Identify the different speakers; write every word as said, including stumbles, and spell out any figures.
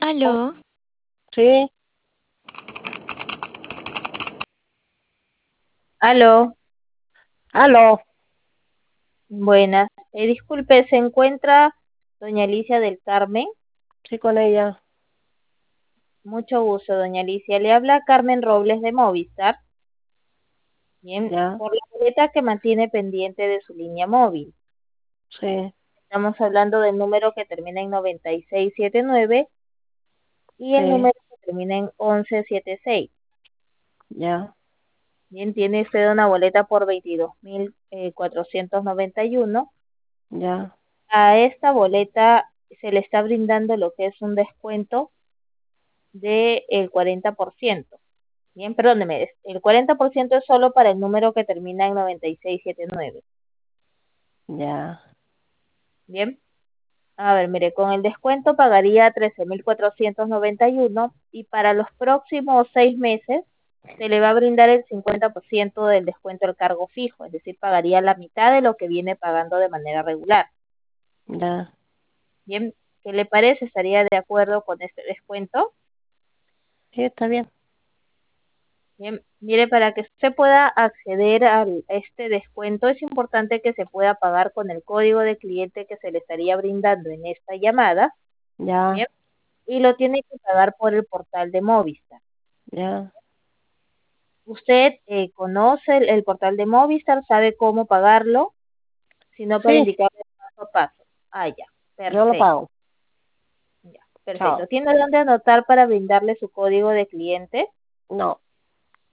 Speaker 1: Aló,
Speaker 2: Sí,
Speaker 1: aló,
Speaker 2: aló,
Speaker 1: buenas. Eh, disculpe, ¿se encuentra doña Alicia del Carmen?
Speaker 2: sí con ella,
Speaker 1: Mucho gusto, doña Alicia. Le habla Carmen Robles de Movistar. Bien,
Speaker 2: ya,
Speaker 1: por la boleta que mantiene pendiente de su línea móvil.
Speaker 2: sí,
Speaker 1: Estamos hablando del número que termina en noventa y seis setenta y nueve y el
Speaker 2: sí,
Speaker 1: número que termina en once setenta y seis.
Speaker 2: ya,
Speaker 1: Bien, tiene usted una boleta por veintidós mil cuatrocientos noventa y uno.
Speaker 2: ya,
Speaker 1: A esta boleta se le está brindando lo que es un descuento del cuarenta por ciento. Bien, perdóneme, el cuarenta por ciento es solo para el número que termina en noventa y seis setenta y nueve.
Speaker 2: ya,
Speaker 1: Bien, a ver, mire, con el descuento pagaría trece mil cuatrocientos noventa y uno y para los próximos seis meses se le va a brindar el cincuenta por ciento del descuento al cargo fijo, es decir, pagaría la mitad de lo que viene pagando de manera regular.
Speaker 2: ya,
Speaker 1: Bien, ¿qué le parece? ¿Estaría de acuerdo con este descuento?
Speaker 2: sí, está bien,
Speaker 1: Bien, mire, para que se pueda acceder a este descuento es importante que se pueda pagar con el código de cliente que se le estaría brindando en esta llamada,
Speaker 2: ya,
Speaker 1: bien, y lo tiene que pagar por el portal de Movistar.
Speaker 2: ya,
Speaker 1: ¿Usted eh, conoce el, el portal de Movistar? ¿Sabe cómo pagarlo? Si no, para
Speaker 2: sí,
Speaker 1: indicarle paso a paso. Ah, ya,
Speaker 2: yo lo
Speaker 1: perfecto,
Speaker 2: pago,
Speaker 1: ya, perfecto.
Speaker 2: chao,
Speaker 1: ¿Tiene dónde anotar para brindarle su código de cliente?
Speaker 2: no,